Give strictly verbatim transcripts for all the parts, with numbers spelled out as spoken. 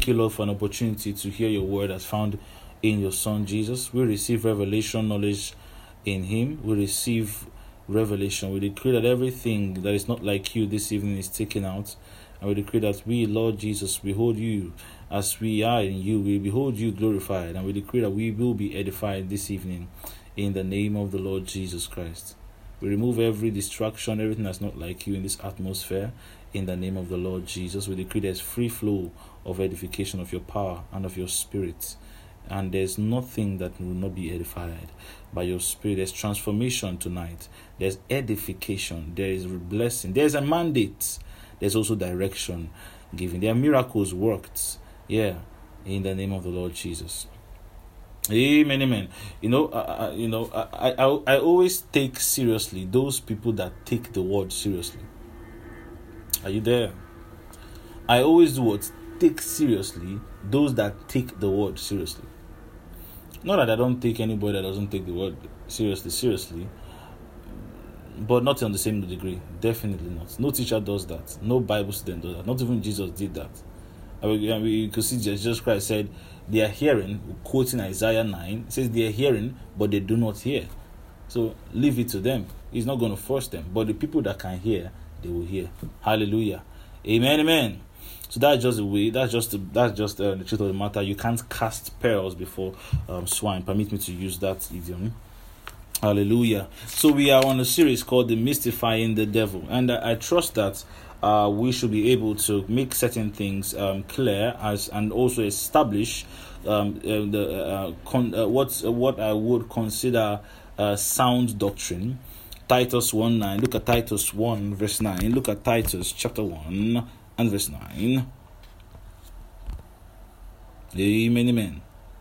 thank you, Lord, for an opportunity to hear your word as found in your Son, Jesus. We receive revelation, knowledge in him. We receive revelation. We decree that everything that is not like you this evening is taken out. And we decree that we, Lord Jesus, behold you as we are in you. We behold you glorified. And we decree that we will be edified this evening in the name of the Lord Jesus Christ. We remove every distraction, everything that's not like you in this atmosphere in the name of the Lord Jesus. We decree there's free flow of edification of your power and of your spirit. And there's nothing that will not be edified by your spirit. There's transformation tonight. There's edification. There is blessing. There's a mandate. There's also direction given. There are miracles worked. Yeah, in the name of the Lord Jesus. Amen, amen. You know, uh, you know, I, I, I always take seriously those people that take the word seriously. Are you there? I always do what? Take seriously those that take the word seriously. Not that I don't take anybody that doesn't take the word seriously, seriously, but not on the same degree. Definitely not. No teacher does that. No Bible student does that. Not even Jesus did that. I mean, you could see Jesus Christ said, they are hearing, quoting Isaiah nine, it says they are hearing, but they do not hear. So leave it to them. He's not going to force them. But the people that can hear, they will hear. Hallelujah. Amen, amen. So that's just the way, that's just that's just uh, the truth of the matter. You can't cast pearls before um, swine. Permit me to use that idiom. Hallelujah. So we are on a series called Demystifying the Devil. And uh, I trust that uh, we should be able to make certain things um, clear as and also establish um, uh, the uh, con- uh, what's, uh, what I would consider uh, sound doctrine. Titus one nine. Look at Titus one verse nine. Look at Titus chapter one and verse nine. Amen, amen.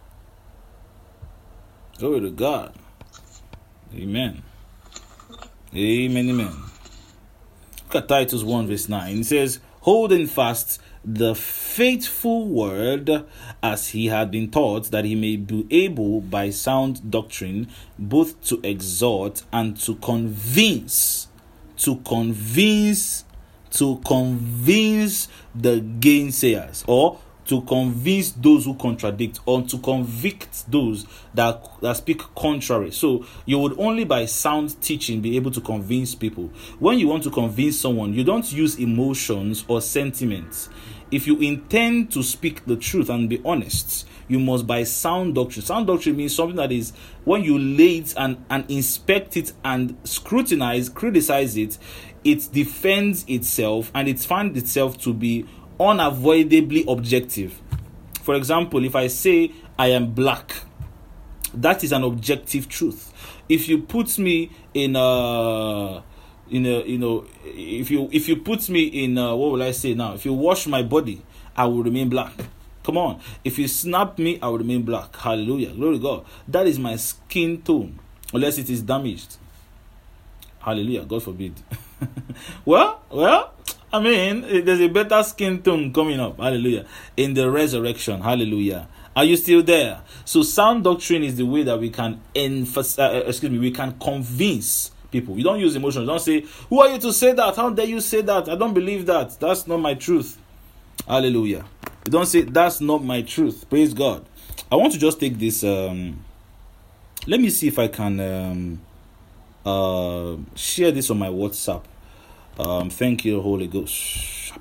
Glory to God. Amen. Amen, amen. Look at Titus one verse nine. It says, holding fast the faithful word as he had been taught, that he may be able by sound doctrine both to exhort and to convince, to convince, to convince the gainsayers, or to convince those who contradict, or to convict those that, that speak contrary. So you would only by sound teaching be able to convince people. When you want to convince someone, you don't use emotions or sentiments. If you intend to speak the truth and be honest, you must by sound doctrine. Sound doctrine means something that is, when you lay it and, and inspect it and scrutinize, criticize it, it defends itself and it finds itself to be unavoidably objective. For example, if I say I am black, that is an objective truth. If you put me in a in a you know if you if you put me in a, what will I say now? If you wash my body, I will remain black. Come on. If you snap me, I will remain black. Hallelujah. Glory to God. That is my skin tone, unless it is damaged. Hallelujah. God forbid. well, well, I mean, there's a better skin tone coming up. Hallelujah. In the resurrection. Hallelujah. Are you still there? So sound doctrine is the way that we can emphasize, uh, excuse me, we can convince people. You don't use emotions. Don't say, who are you to say that? How dare you say that? I don't believe that. That's not my truth. Hallelujah. You don't say, that's not my truth. Praise God. I want to just take this. Um, let me see if I can um, uh, share this on my WhatsApp. Um, thank you, Holy Ghost.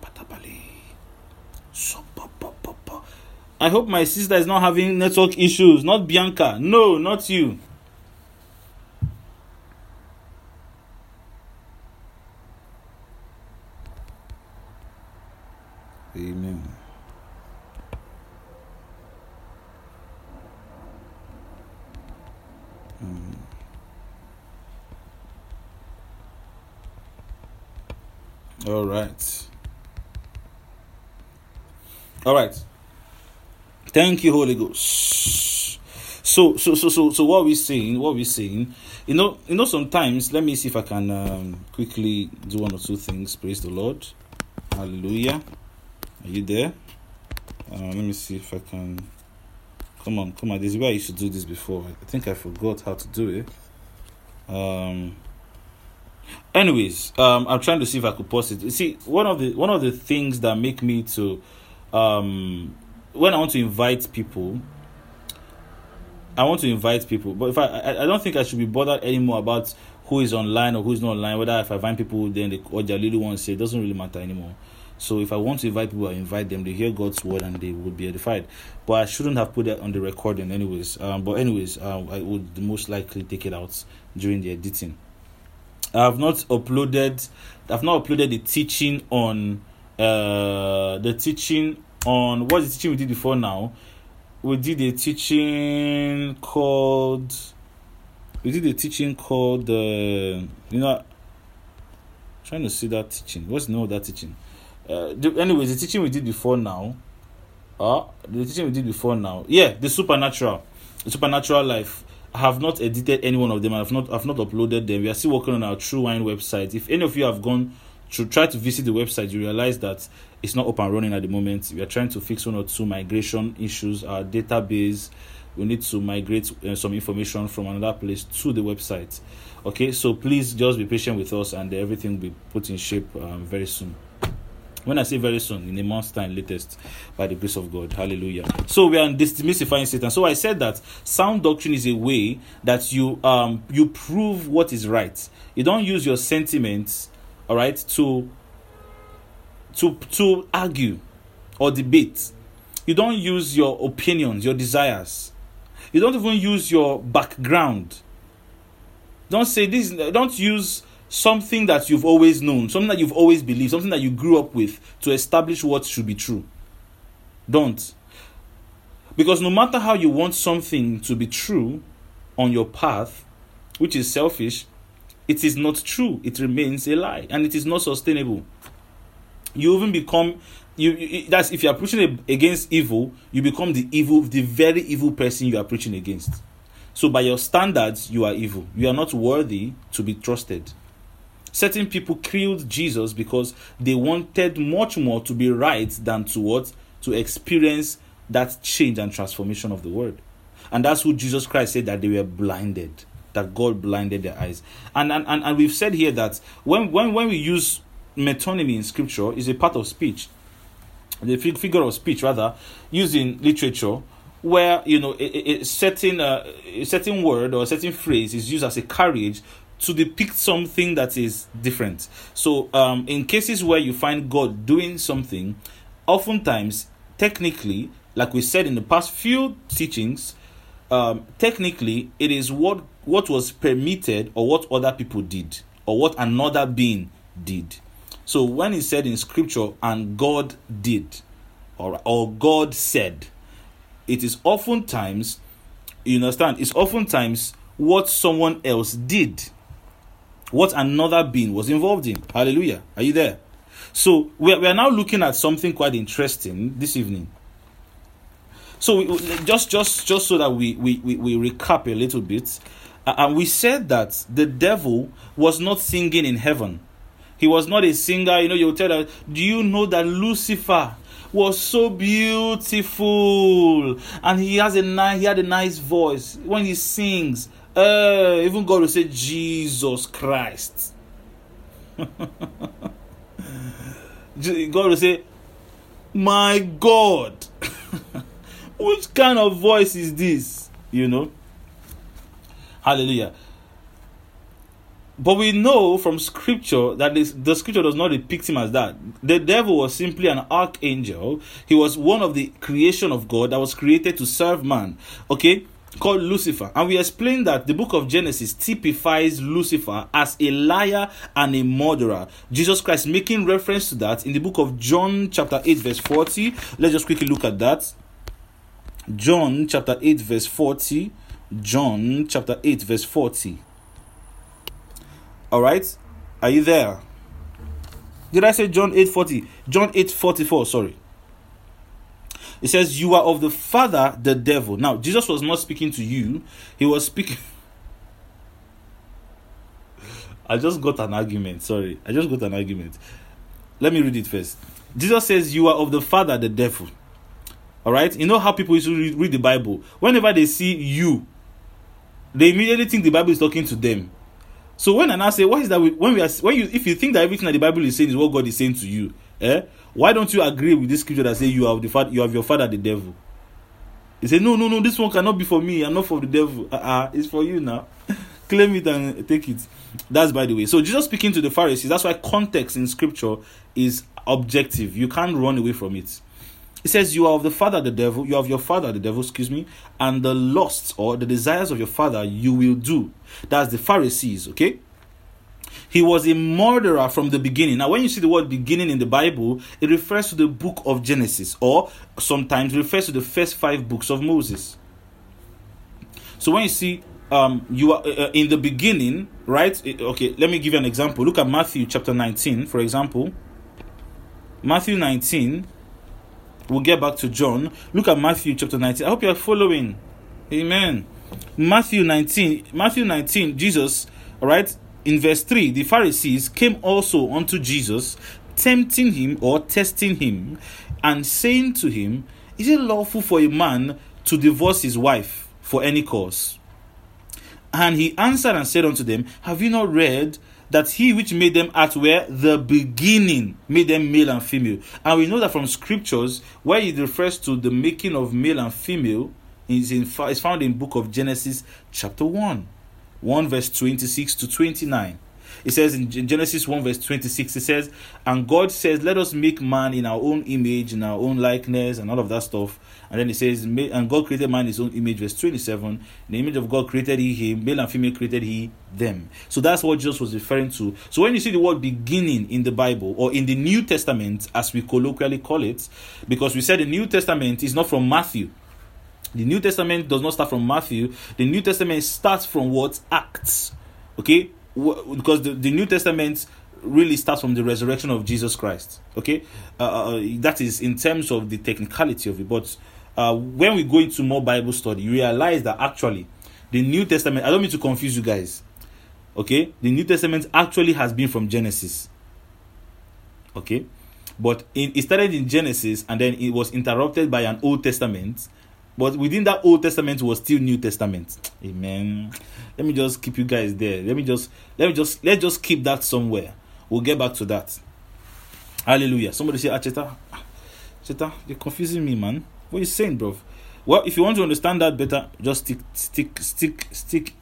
I hope my sister is not having network issues. Not Bianca. No, not you. Amen. Mm. All right. All right. Thank you, Holy Ghost. So, so, so, so, so, what we saying? What we saying? You know, you know. Sometimes, let me see if I can um, quickly do one or two things. Praise the Lord. Hallelujah. Are you there? Uh, let me see if I can. Come on, come on. This is where I used to do this before. I think I forgot how to do it. Um. Anyways, um, I'm trying to see if I could pause it. You see, one of the one of the things that make me to, um, when I want to invite people, I want to invite people, but if I, I, I don't think I should be bothered anymore about who is online or who is not online. Whether if I find people, then they, or their little ones say, it doesn't really matter anymore. So if I want to invite people, I invite them. They hear God's word and they will be edified. But I shouldn't have put that on the recording, anyways. Um, but anyways, um, I would most likely take it out during the editing. I have not uploaded. I've not uploaded the teaching on uh the teaching on what's the teaching we did before now. We did a teaching called. We did a teaching called. Uh, you know, trying to see that teaching. What's the name of that teaching? Uh, the, anyways, the teaching we did before now. Uh, the teaching we did before now. Yeah, the supernatural, the supernatural life. I have not edited any one of them. I have not. I've not uploaded them. We are still working on our True Wine website. If any of you have gone to try to visit the website, you realize that it's not up and running at the moment. We are trying to fix one or two migration issues. Our database, we need to migrate uh, some information from another place to the website. Okay, so please just be patient with us, and everything will be put in shape um, very soon. When I say very soon, in a month's time, latest, by the grace of God. Hallelujah. So we are demystifying Satan. So I said that sound doctrine is a way that you um you prove what is right. You don't use your sentiments, all right, to to to argue or debate. You don't use your opinions, your desires. You don't even use your background. Don't say this. Don't use something that you've always known, something that you've always believed, something that you grew up with to establish what should be true. Don't. Because no matter how you want something to be true on your path, which is selfish, it is not true. It remains a lie, and it is not sustainable. You even become, you, you that's if you are preaching against evil, you become the evil, the very evil person you are preaching against. So by your standards, you are evil. You are not worthy to be trusted. Certain people killed Jesus because they wanted much more to be right than to what? To experience that change and transformation of the word. And that's who Jesus Christ said that they were blinded, that God blinded their eyes. And and, and, and we've said here that when, when, when we use metonymy in scripture, is a part of speech, the figure of speech rather, used in literature, where, you know, a, a certain uh, a certain word or a certain phrase is used as a carriage to depict something that is different. So um, in cases where you find God doing something, oftentimes, technically, like we said in the past few teachings, um, technically, it is what, what was permitted or what other people did or what another being did. So when he said in scripture, and God did, or, or God said, it is oftentimes, you understand, it's oftentimes what someone else did, what another being was involved in. Hallelujah. Are you there? So we are, we are now looking at something quite interesting this evening. So we, just just just so that we, we, we, we recap a little bit, uh, and we said that the devil was not singing in heaven. He was not a singer. You know, you'll tell that, do you know that Lucifer was so beautiful, and he has a nice, he had a nice voice when he sings. Uh, even God will say, Jesus Christ. God will say, my God. Which kind of voice is this? You know? Hallelujah. But we know from scripture that this, the scripture does not depict him as that. The devil was simply an archangel. He was one of the creation of God that was created to serve man. Okay? Called Lucifer. And we explained that the book of Genesis typifies Lucifer as a liar and a murderer. Jesus Christ making reference to that in the book of John chapter eight verse forty. Let's just quickly look at that. John chapter eight verse forty. John chapter eight verse forty. Alright? Are you there? Did I say John eight forty? John eight forty-four, sorry. It says, you are of the father, the devil. Now, Jesus was not speaking to you. He was speaking... I just got an argument. Sorry. I just got an argument. Let me read it first. Jesus says, you are of the father, the devil. Alright? You know how people used to read, read the Bible? Whenever they see you, they immediately think the Bible is talking to them. So when I now say, what is that? We, when we are, when you, if you think that everything that the Bible is saying is what God is saying to you, eh? Why don't you agree with this scripture that say you have the father, you have your father the devil? He said, no, no, no, this one cannot be for me. I'm not for the devil. Uh-uh, it's for you now. Claim it and take it. That's by the way. So Jesus speaking to the Pharisees, that's why context in scripture is objective. You can't run away from it. It says, you are of the father the devil, you have your father the devil, excuse me, and the lusts or the desires of your father you will do. That's the Pharisees, okay? He was a murderer from the beginning. Now, when you see the word beginning in the Bible, it refers to the book of Genesis, or sometimes refers to the first five books of Moses. So when you see um, you are uh, in the beginning, right? Okay, let me give you an example. Look at Matthew chapter nineteen, for example. Matthew nineteen. We'll get back to John. Look at Matthew chapter nineteen. I hope you are following. Amen. Matthew nineteen. Matthew nineteen, Jesus, all right? In verse three, the Pharisees came also unto Jesus, tempting him or testing him, and saying to him, is it lawful for a man to divorce his wife for any cause? And he answered and said unto them, have you not read that he which made them at where the beginning made them male and female? And we know that from scriptures, where it refers to the making of male and female, is in is found in book of Genesis chapter one. one verse twenty-six to twenty-nine. It says in Genesis one verse twenty-six, it says, and God says, let us make man in our own image, in our own likeness, and all of that stuff. And then it says, and God created man in his own image, verse twenty-seven. In the image of God created he him, male and female created he them. So that's what Jesus was referring to. So when you see the word beginning in the Bible, or in the New Testament, as we colloquially call it, because we said the New Testament is not from Matthew. The New Testament does not start from Matthew. The New Testament starts from what? Acts. Okay? Because the, the New Testament really starts from the resurrection of Jesus Christ. Okay? Uh, that is in terms of the technicality of it. But uh, when we go into more Bible study, you realize that actually the New Testament, I don't mean to confuse you guys. Okay? The New Testament actually has been from Genesis. Okay? But in, it started in Genesis and then it was interrupted by an Old Testament. But within that Old Testament was still New Testament. Amen. Let me just keep you guys there. Let me just let me just let's just keep that somewhere. We'll get back to that. Hallelujah. Somebody say, Acheta. Acheta, you're confusing me, man. What are you saying, bro? Well, if you want to understand that better, just stick, stick, stick, stick.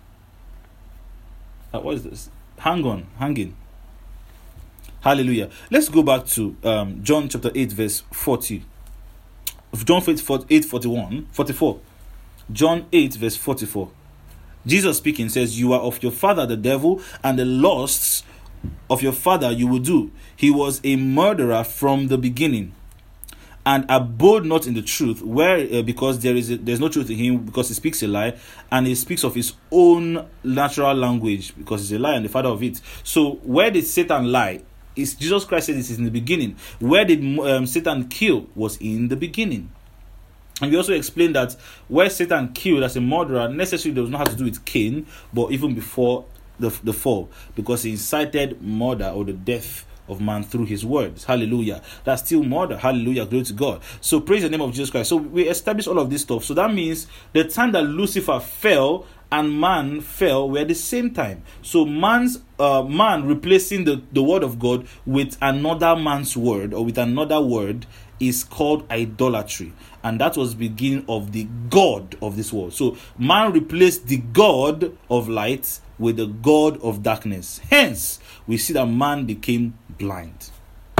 Uh, what is this? Hang on, hang in. Hallelujah. Let's go back to um, John chapter eight, verse forty. John eight, forty-one, forty-four. John eight, verse forty-four. Jesus speaking says, you are of your father the devil, and the lusts of your father you will do. He was a murderer from the beginning, and abode not in the truth, where uh, because there is a, there's no truth in him, because he speaks a lie, and he speaks of his own natural language, because he's a lie and the father of it. So where did Satan lie? Is Jesus Christ said this is in the beginning. Where did um, Satan kill? Was in the beginning. And we also explained that where Satan killed as a murderer necessarily does not have to do with Cain, but even before the, the fall, because he incited murder or the death of man through his words. Hallelujah. That's still murder. Hallelujah. Glory to God. So praise the name of Jesus Christ. So we established all of this stuff. So that means the time that Lucifer fell and man fell were at the same time. So man's uh, man replacing the, the word of God with another man's word or with another word is called idolatry. And that was the beginning of the God of this world. So man replaced the God of light with the God of darkness. Hence, we see that man became blind.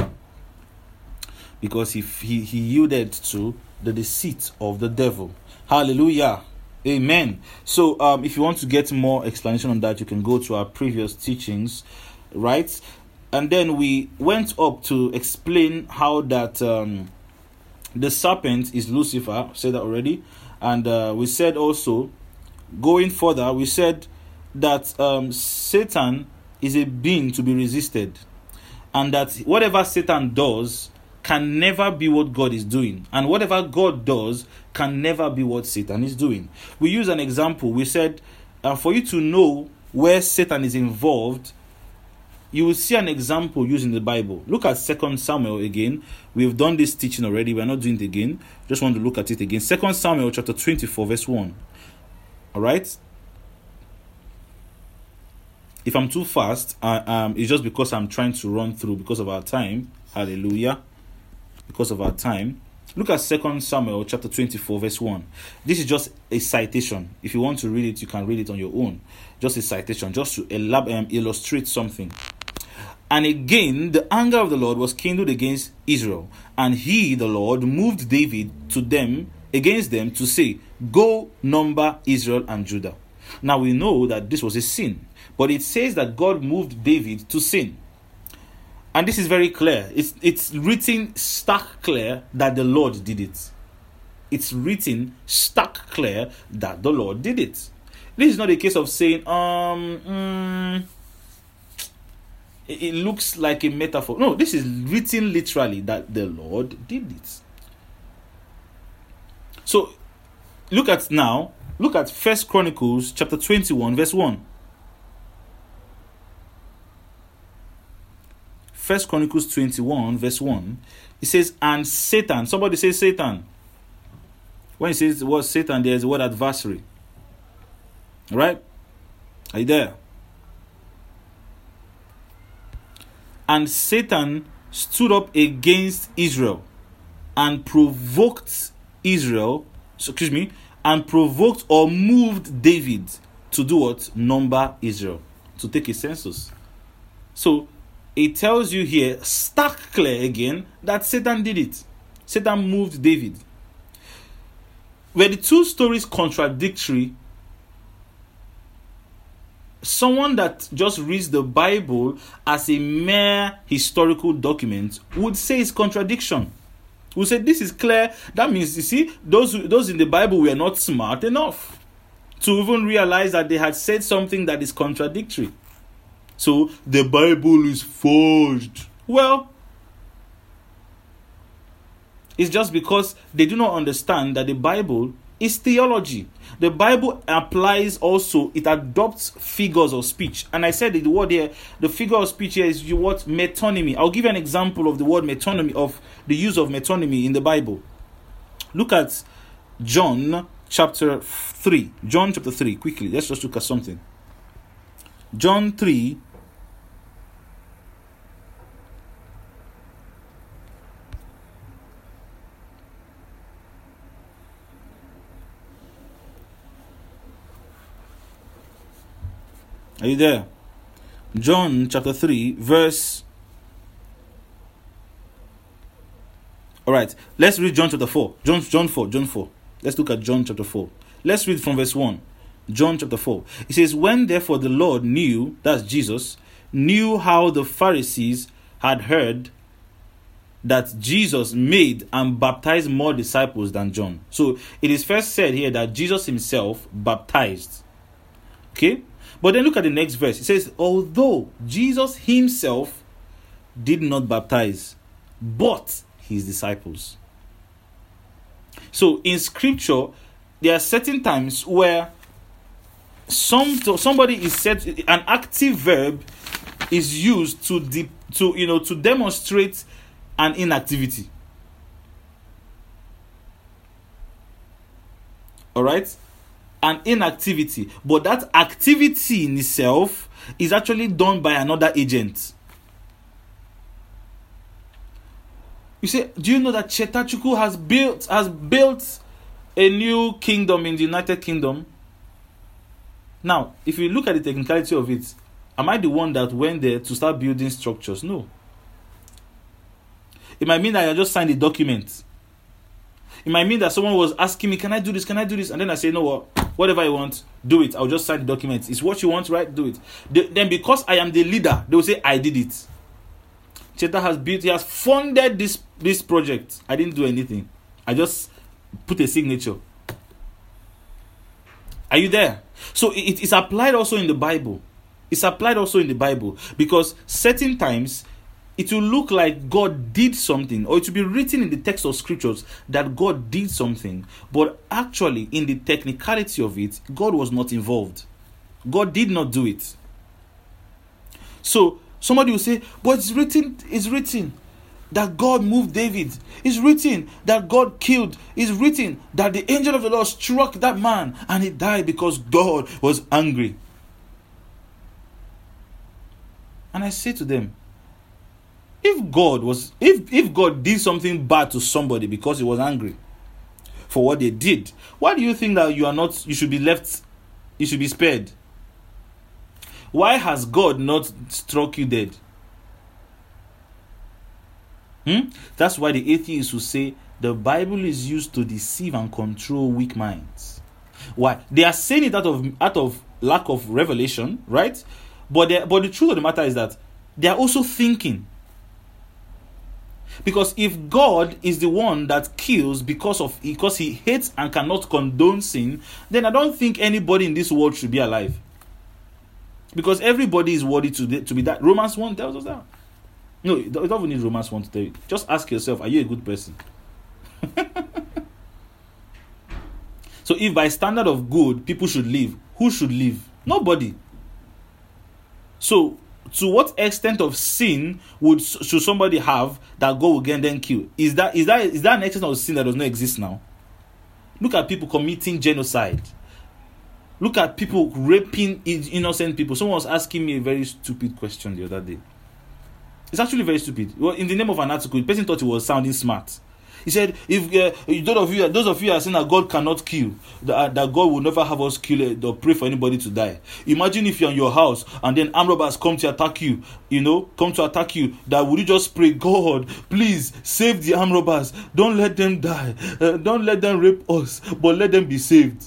Because he, he, he yielded to the deceit of the devil. Hallelujah. Amen. So um, if you want to get more explanation on that, you can go to our previous teachings, right? And then we went up to explain how that um, the serpent is Lucifer. I said that already. And uh, we said also, going further, we said that um, Satan is a being to be resisted. And that whatever Satan does can never be what God is doing. And whatever God does can never be what Satan is doing. We use an example. We said, uh, for you to know where Satan is involved, you will see an example used in the Bible. Look at Second Samuel again. We've done this teaching already. We're not doing it again. Just want to look at it again. Second Samuel chapter twenty-four, verse one. All right? If I'm too fast, uh, um, it's just because I'm trying to run through because of our time. Hallelujah. because of our time. Look at Second Samuel chapter twenty-four, verse one. This is just a citation. If you want to read it, you can read it on your own. Just a citation, just to elab- um, illustrate something. And again, the anger of the Lord was kindled against Israel, and he, the Lord, moved David to them, against them, to say, go number Israel and Judah. Now we know that this was a sin, but it says that God moved David to sin. And this is very clear. It's, it's written stark clear that the Lord did it. It's written stark clear that the Lord did it. This is not a case of saying, um, mm, it, it looks like a metaphor. No, this is written literally that the Lord did it. So, look at now, look at First Chronicles chapter twenty-one, verse one. First Chronicles twenty-one, verse one. It says, and Satan. Somebody say Satan. When it says the word Satan, there is the word adversary. Right? Are you there? And Satan stood up against Israel and provoked Israel, so, excuse me, and provoked or moved David to do what? Number Israel, to take a census. So, it tells you here, stark clear again, that Satan did it. Satan moved David. Were the two stories contradictory? Someone that just reads the Bible as a mere historical document would say it's contradiction. Would say this is clear. That means, you see, those, those in the Bible were not smart enough to even realize that they had said something that is contradictory. So, the Bible is forged. Well, it's just because they do not understand that the Bible is theology. The Bible applies also, it adopts figures of speech. And I said the word here, the figure of speech here is what? Metonymy. I'll give you an example of the word metonymy, of the use of metonymy in the Bible. Look at John chapter three. John chapter three, quickly. Let's just look at something. John three. Are you there? John chapter three, verse... Alright, let's read John chapter four. John, John four, John four. Let's look at John chapter four. Let's read from verse one. John chapter four. It says, when therefore the Lord knew, that's Jesus, knew how the Pharisees had heard that Jesus made and baptized more disciples than John. So, it is first said here that Jesus himself baptized. Okay? But then look at the next verse. It says, although Jesus himself did not baptize, but his disciples. So in scripture, there are certain times where some somebody is said, an active verb is used to de, to you know to demonstrate an inactivity. All right? An inactivity, but that activity in itself is actually done by another agent. You say, do you know that Chetachukwu has built has built a new kingdom in the United Kingdom? Now, if you look at the technicality of it, am I the one that went there to start building structures? No. It might mean that I just signed a document. It might mean that someone was asking me, can I do this? Can I do this? And then I say, you know what? Whatever you want, do it. I'll just sign the document. It's what you want, right? Do it. The, then because I am the leader, they will say, I did it. Cheta has built, he has funded this, this project. I didn't do anything. I just put a signature. Are you there? So it is applied also in the Bible. It's applied also in the Bible. Because certain times, it will look like God did something, or it will be written in the text of scriptures that God did something, but actually in the technicality of it, God was not involved. God did not do it. So somebody will say, but it's written, it's written that God moved David. It's written that God killed. It's written that the angel of the Lord struck that man and he died because God was angry. And I say to them, If God was, if if God did something bad to somebody because he was angry for what they did, why do you think that you are not, you should be left, you should be spared? Why has God not struck you dead? Hmm? That's why the atheists will say the Bible is used to deceive and control weak minds. Why? They are saying it out of out of lack of revelation, right? But they, but the truth of the matter is that they are also thinking. Because if God is the one that kills because of because he hates and cannot condone sin, then I don't think anybody in this world should be alive. Because everybody is worthy to, to be that. Romans one tells us that. No, you don't even need Romans one to tell you. Just ask yourself, are you a good person? So if by standard of good, people should live, who should live? Nobody. So to what extent of sin would should somebody have that God will get them killed? Is that is that is that an extent of sin that does not exist now? Look at people committing genocide. Look at people raping innocent people. Someone was asking me a very stupid question the other day. It's actually very stupid. Well, in the name of an article, the person thought he was sounding smart. He said, "If uh, those of you, those of you are saying that God cannot kill, that, uh, that God will never have us kill uh, or pray for anybody to die. Imagine if you're in your house and then armed robbers come to attack you. You know, come to attack you. That would you just pray, God, please save the armed robbers. Don't let them die. Uh, don't let them rape us, but let them be saved."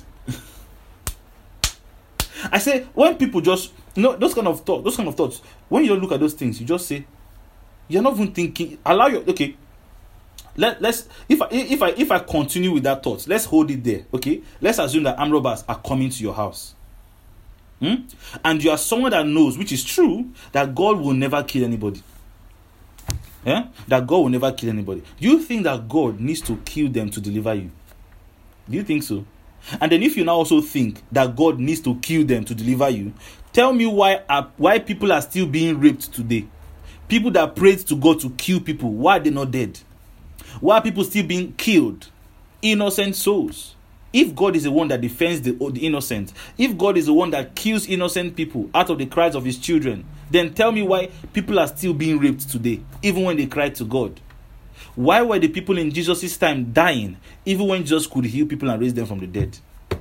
I say, when people just, you know, those kind of thoughts, those kind of thoughts, when you don't look at those things, you just say, you're not even thinking. Allow your okay. Let let's if I if I if I continue with that thought, let's hold it there. Okay, let's assume that armed robbers are coming to your house, hmm? And you are someone that knows, which is true, that God will never kill anybody. Yeah, that God will never kill anybody. Do you think that God needs to kill them to deliver you? Do you think so? And then if you now also think that God needs to kill them to deliver you, tell me why are, why people are still being raped today? People that prayed to God to kill people, why are they not dead? Why are people still being killed? Innocent souls. If God is the one that defends the, the innocent, if God is the one that kills innocent people out of the cries of his children, then tell me why people are still being raped today, even when they cried to God. Why were the people in Jesus' time dying, even when Jesus could heal people and raise them from the dead?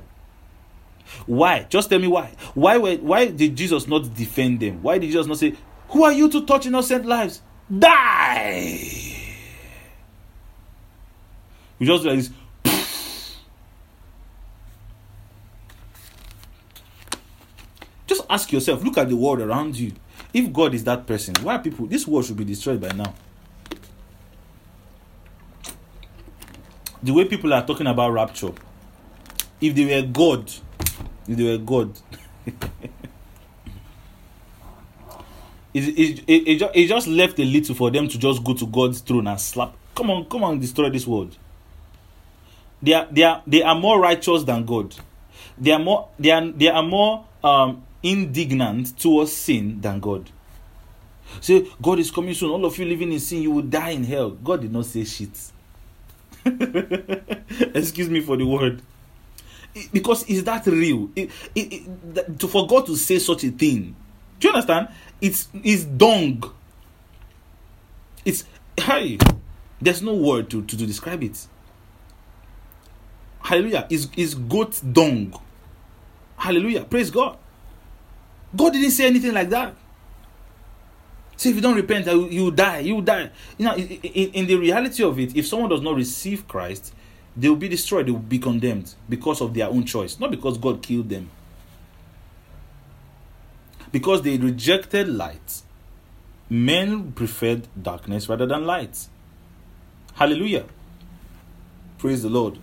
Why? Just tell me why. Why were, why did Jesus not defend them? Why did Jesus not say, "Who are you to touch innocent lives? Die!" You just like this. Just ask yourself, look at the world around you. If God is that person, why are people, this world should be destroyed by now. The way people are talking about rapture, if they were God, if they were God, it, it, it, it, it just left a little for them to just go to God's throne and slap. Come on, come on, destroy this world. They are, they are, they are more righteous than God. They are more, they are, they are more um, indignant towards sin than God. Say, God is coming soon. All of you living in sin, you will die in hell. God did not say shit. Excuse me for the word. It, because is that real? It, it, it, that, to, for God to say such a thing, do you understand? It's, it's dung. It's, hey, there's no word to, to, to describe it. Hallelujah. Is is goat dung. Hallelujah. Praise God. God didn't say anything like that. Say, if you don't repent, you will die. You will die. You know, in, in the reality of it, if someone does not receive Christ, they will be destroyed. They will be condemned because of their own choice, not because God killed them. Because they rejected light, men preferred darkness rather than light. Hallelujah. Praise the Lord.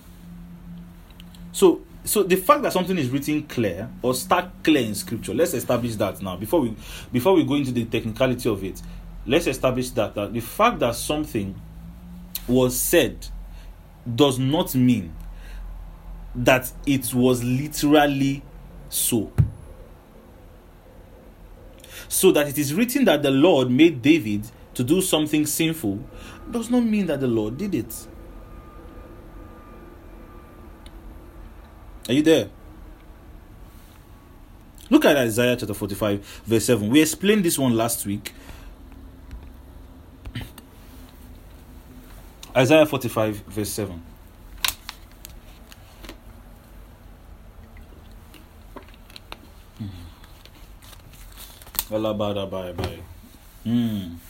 So, so the fact that something is written clear or stark clear in Scripture, let's establish that now. Before we before we go into the technicality of it, let's establish that, that the fact that something was said does not mean that it was literally so. So that it is written that the Lord made David to do something sinful does not mean that the Lord did it. Are you there? Look at Isaiah chapter forty-five, verse seven. We explained this one last week. Isaiah forty-five, verse seven. Mm.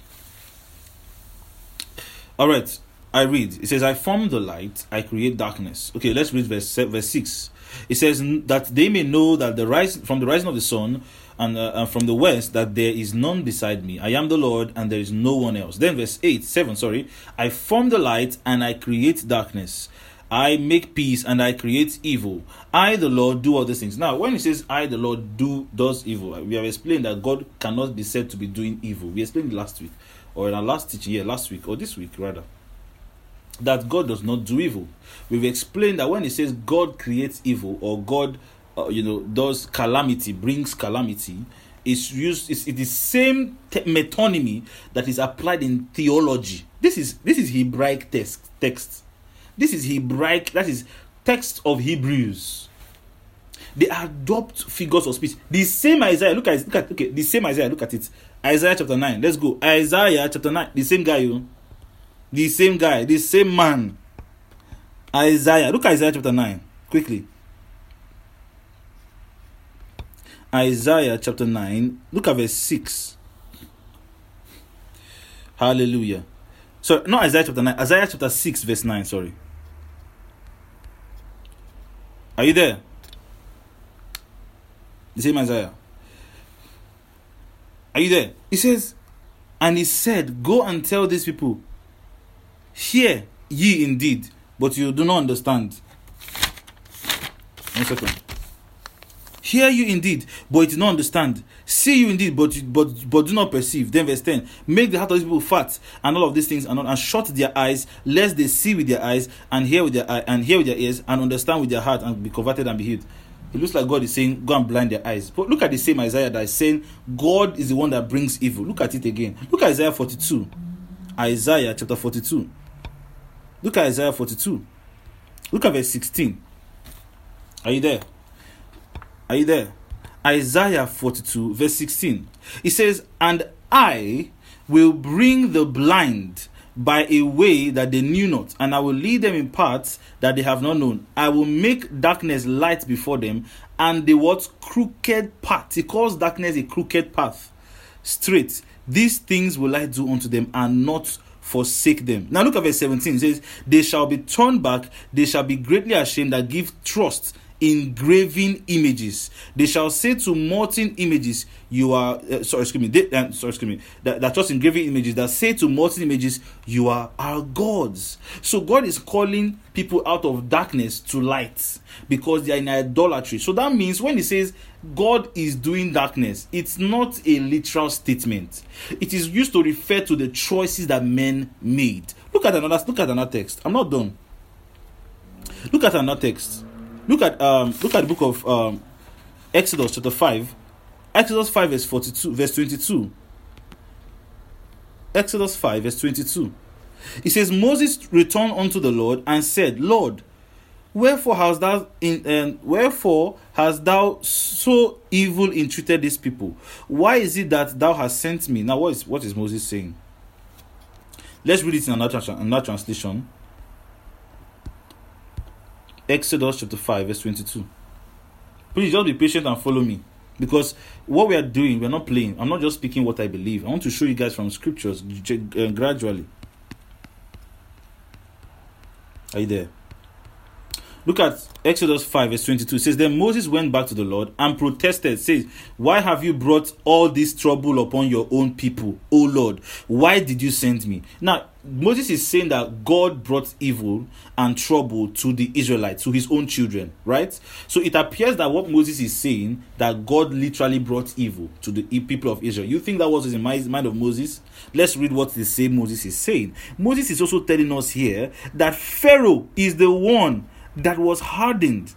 All right, I read. It says, I form the light, I create darkness. Okay, let's read verse verse six. It says that they may know that the rise from the rising of the sun and, uh, and from the west, that there is none beside me. I am the Lord, and there is no one else. Then verse eight, seven, sorry. I form the light, and I create darkness. I make peace, and I create evil. I, the Lord, do all these things. Now, when it says, I, the Lord, do does evil, we have explained that God cannot be said to be doing evil. We explained it last week, or in our last teaching, yeah, last week, or this week, rather, that God does not do evil. We've explained that when it says God creates evil, or God, uh, you know, does calamity, brings calamity, it's used. It's, it's the same te- metonymy that is applied in theology. This is this is Hebraic text. Text. This is Hebraic. That is text of Hebrews. They adopt figures of speech. The same Isaiah. Look at look at okay. The same Isaiah. Look at it. Isaiah chapter nine. Let's go. Isaiah chapter nine. The same guy. You. The same guy. The same man. Isaiah. Look at Isaiah chapter nine. Quickly. Isaiah chapter nine. Look at verse six. Hallelujah. So, not Isaiah chapter nine. Isaiah chapter six, verse nine. Sorry. Are you there? The same Isaiah. Are you there? He says, and he said, go and tell these people, hear ye indeed, but you do not understand. One second. Hear you indeed, but you do not understand. See you indeed, but you, but but do not perceive. Then verse ten. Make the heart of these people fat, and all of these things, and, and shut their eyes, lest they see with their eyes, and hear with their eye, and hear with their ears, and understand with their heart, and be converted and be healed. It looks like God is saying, go and blind their eyes. But look at the same Isaiah that is saying, God is the one that brings evil. Look at it again. Look at Isaiah forty-two. Isaiah chapter forty-two. Look at Isaiah forty-two. Look at verse sixteen. Are you there? Are you there? Isaiah forty-two, verse sixteen. It says, and I will bring the blind by a way that they knew not, and I will lead them in paths that they have not known. I will make darkness light before them, and the what? Crooked path. He calls darkness a crooked path. Straight. These things will I do unto them, and not forsake them. Now look at verse seventeen. It says, they shall be turned back, they shall be greatly ashamed that give trust in graven images. They shall say to molten images, you are uh, sorry excuse me they, uh, sorry excuse me that, that trust in graven images, that say to molten images, you are our gods. So God is calling people out of darkness to light because they are in idolatry. So that means when he says God is doing darkness, it's not a literal statement. It is used to refer to the choices that men made. Look at another look at another text. I'm not done. Look at another text. Look at um look at the book of um Exodus chapter five. Exodus five verse forty-two, verse twenty-two. Exodus five verse twenty-two. It says, Moses returned unto the Lord and said, Lord, wherefore hast thou in um, wherefore hast thou so evil entreated these people? Why is it that thou hast sent me? Now what is what is Moses saying? Let's read it in another, another translation. Exodus chapter five verse twenty-two. Please just be patient and follow me, because what we are doing, we are not playing. I'm not just speaking what I believe. I want to show you guys from scriptures gradually. Are you there? Look at Exodus five verse twenty-two. It says, then Moses went back to the Lord and protested, says, why have you brought all this trouble upon your own people, O Lord? Why did you send me? Now Moses is saying that God brought evil and trouble to the Israelites, to his own children, right? So it appears that what Moses is saying, that God literally brought evil to the people of Israel. You think that was in the mind of Moses? Let's read what the same Moses is saying. Moses is also telling us here that Pharaoh is the one that was hardened.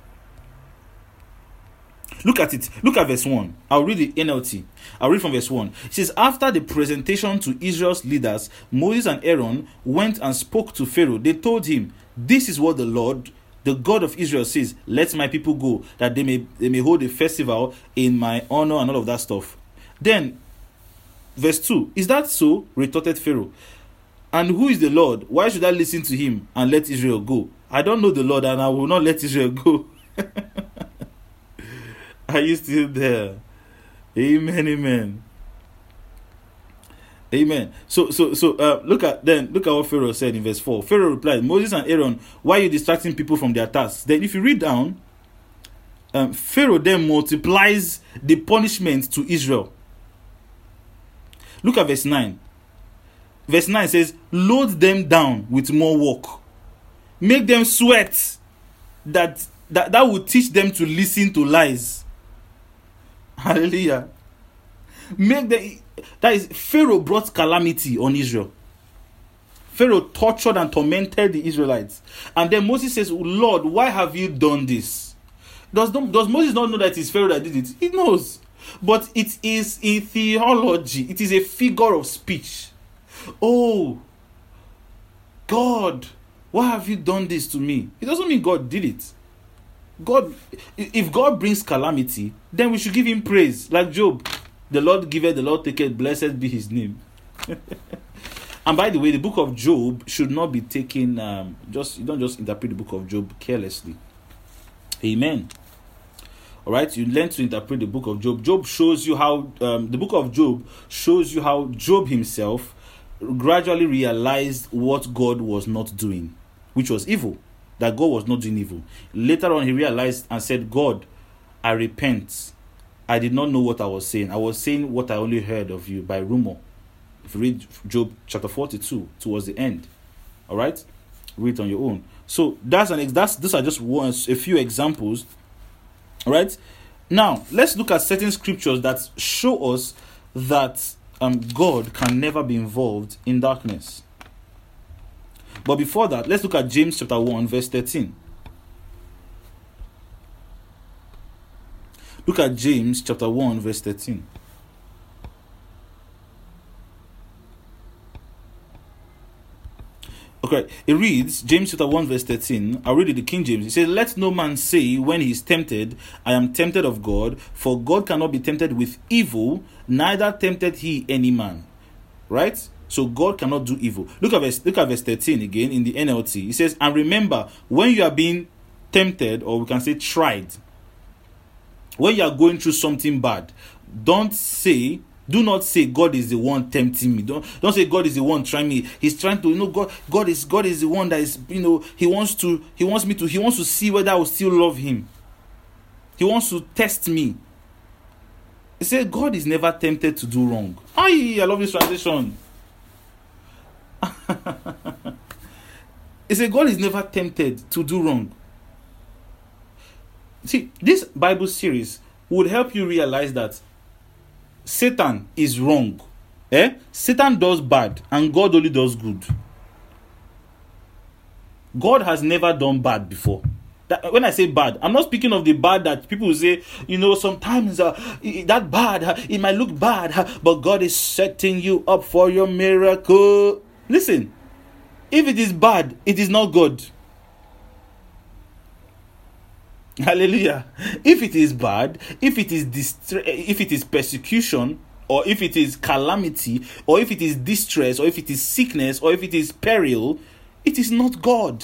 Look at it. Look at verse one. I'll read the N L T. I'll read from verse one. It says, after the presentation to Israel's leaders, Moses and Aaron went and spoke to Pharaoh. They told him, this is what the Lord, the God of Israel, says, let my people go, that they may they may hold a festival in my honor and all of that stuff. Then, verse two, is that so? Retorted Pharaoh. And who is the Lord? Why should I listen to him and let Israel go? I don't know the Lord, and I will not let Israel go. Are you still there? Amen, amen. Amen. So, so, so, uh, look at then. Look at what Pharaoh said in verse four. Pharaoh replied, "Moses and Aaron, why are you distracting people from their tasks?" Then, if you read down, um, Pharaoh then multiplies the punishment to Israel. Look at verse nine. Verse nine says, "Load them down with more work, make them sweat. That that that will teach them to listen to lies." Hallelujah. Make them. That is, Pharaoh brought calamity on Israel. Pharaoh tortured and tormented the Israelites. And then Moses says, "Lord, why have you done this?" Does, does Moses not know that it's Pharaoh that did it? He knows. But it is in theology. It is a figure of speech. Oh, God, why have you done this to me? It doesn't mean God did it. God, if God brings calamity, then we should give him praise. Like Job. The Lord giveth, the Lord taketh, blessed be his name. And by the way, the book of Job should not be taken, um, just, you don't just interpret the book of Job carelessly. Amen. Alright, you learn to interpret the book of Job. Job shows you how, um, the book of Job shows you how Job himself gradually realized what God was not doing, which was evil, that God was not doing evil. Later on, he realized and said, "God, I repent. I did not know what I was saying. I was saying what I only heard of you by rumor." If you read Job chapter forty-two towards the end, all right, read it on your own. So that's an that's these are just one, a few examples. All right. Now let's look at certain scriptures that show us that um, God can never be involved in darkness. But before that, let's look at James chapter one, verse thirteen. Look at James chapter one, verse thirteen. Okay, it reads, James chapter one, verse thirteen. I'll read it, the King James. It says, "Let no man say when he is tempted, I am tempted of God, for God cannot be tempted with evil, neither tempted he any man." Right? So God cannot do evil. Look at verse, look at verse thirteen again in the N L T. It says, "And remember, when you are being tempted, or we can say tried, when you are going through something bad, don't say, do not say God is the one tempting me. Don't don't say God is the one trying me. He's trying to, you know, God God is God is the one that is, you know, he wants to he wants me to he wants to see whether I will still love him. He wants to test me." He said God is never tempted to do wrong. Aye, I love this translation. He said God is never tempted to do wrong. See, this Bible series would help you realize that Satan is wrong. Eh? Satan does bad and God only does good. God has never done bad before. That, when I say bad, I'm not speaking of the bad that people say, you know, sometimes uh, that bad, uh, it might look bad, uh, but God is setting you up for your miracle. Listen, if it is bad, it is not God. Hallelujah. If it is bad, if it is distra- if it is persecution, or if it is calamity, or if it is distress, or if it is sickness, or if it is peril, it is not God.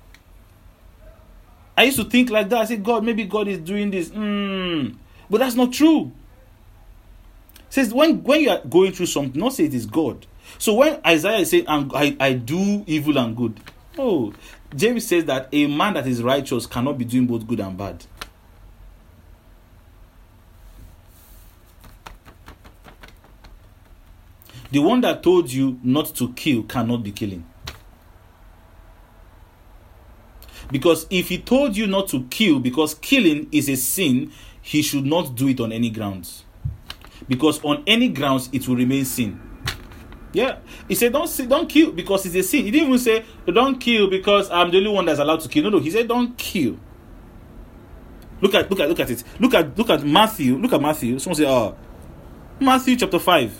I used to think like that. I said, God, maybe God is doing this. Mm. But that's not true. It says when, when you are going through something, not say it is God. So when Isaiah is saying, I, I do evil and good. Oh, James says that a man that is righteous cannot be doing both good and bad. The one that told you not to kill cannot be killing. Because if he told you not to kill because killing is a sin, he should not do it on any grounds. Because on any grounds, it will remain sin. Yeah. He said, don't say, don't kill because it's a sin. He didn't even say, don't kill because I'm the only one that's allowed to kill. No, no. He said, don't kill. Look at, look at, look at it. Look at, look at Matthew. Look at Matthew. Someone say, oh, Matthew chapter five.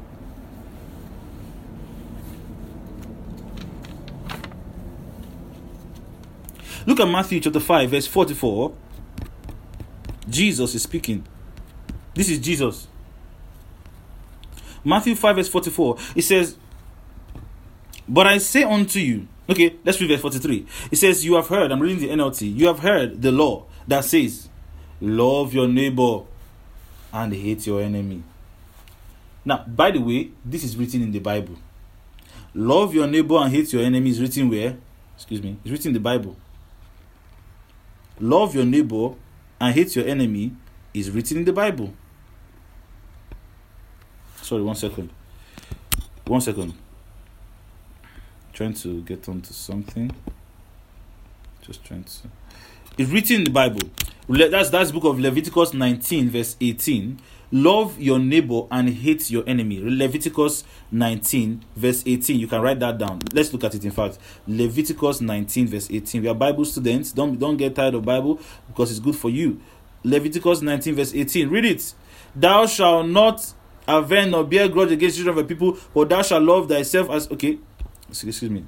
Look at Matthew chapter five, verse forty-four. Jesus is speaking. This is Jesus. Matthew five, verse forty-four. It says, But I say unto you, okay, let's read verse forty-three. It says, you have heard, I'm reading the N L T, you have heard the law that says, love your neighbor and hate your enemy. Now, by the way, this is written in the Bible. Love your neighbor and hate your enemy is written where? Excuse me, it's written in the Bible. Love your neighbor and hate your enemy is written in the Bible. Sorry, one second. One second. Trying to get onto something. Just trying to. It's written in the Bible. That's that's the book of Leviticus nineteen, verse eighteen. Love your neighbor and hate your enemy. Leviticus nineteen, verse eighteen. You can write that down. Let's look at it. In fact, Leviticus nineteen, verse eighteen. We are Bible students. Don't don't get tired of Bible because it's good for you. Leviticus nineteen, verse eighteen. Read it. Thou shalt not avenge nor bear grudge against the children of a people, but thou shalt love thyself as okay. Excuse me.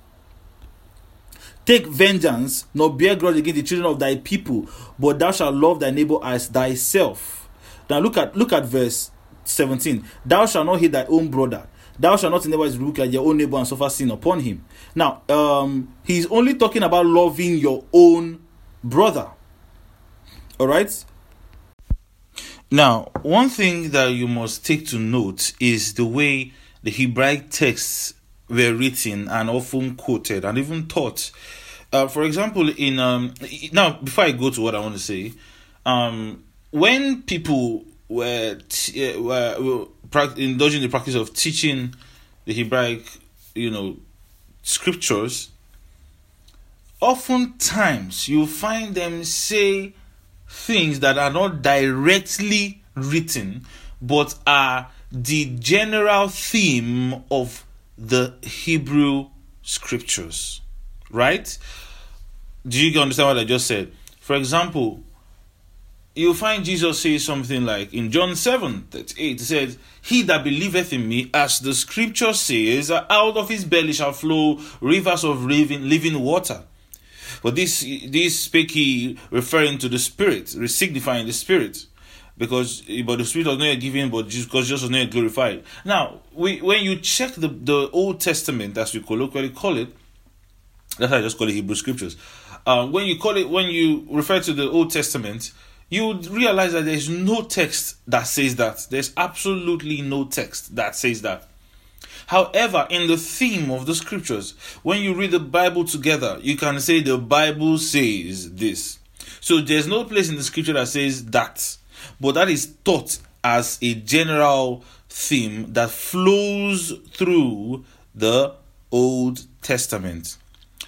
Take vengeance, nor bear grudge against the children of thy people, but thou shalt love thy neighbor as thyself. Now look at look at verse seventeen. Thou shalt not hate thy own brother. Thou shalt not never look at your own neighbor and suffer sin upon him. Now, um, he's only talking about loving your own brother. All right. Now, one thing that you must take to note is the way the Hebraic texts were written and often quoted and even taught. Uh, for example, in um, now before I go to what I want to say, um, when people were, t- uh, were, were pra- indulging the practice of teaching the Hebraic, you know, scriptures, oftentimes you find them say things that are not directly written, but are the general theme of the Hebrew scriptures, right? Do you understand what I just said? For example, you'll find Jesus say something like in John seven thirty-eight, it says, he that believeth in me, as the scripture says, out of his belly shall flow rivers of living, living water. But this, this spake he referring to the Spirit, signifying the Spirit. Because but the Spirit was not yet given, but just because Jesus was not yet glorified. Now, we, when you check the, the Old Testament, as we colloquially call it, that's why I just call it Hebrew Scriptures. Uh, when you call it, when you refer to the Old Testament, you would realize that there's no text that says that. There's absolutely no text that says that. However, in the theme of the Scriptures, when you read the Bible together, you can say the Bible says this. So there's no place in the Scripture that says that. But that is taught as a general theme that flows through the Old Testament.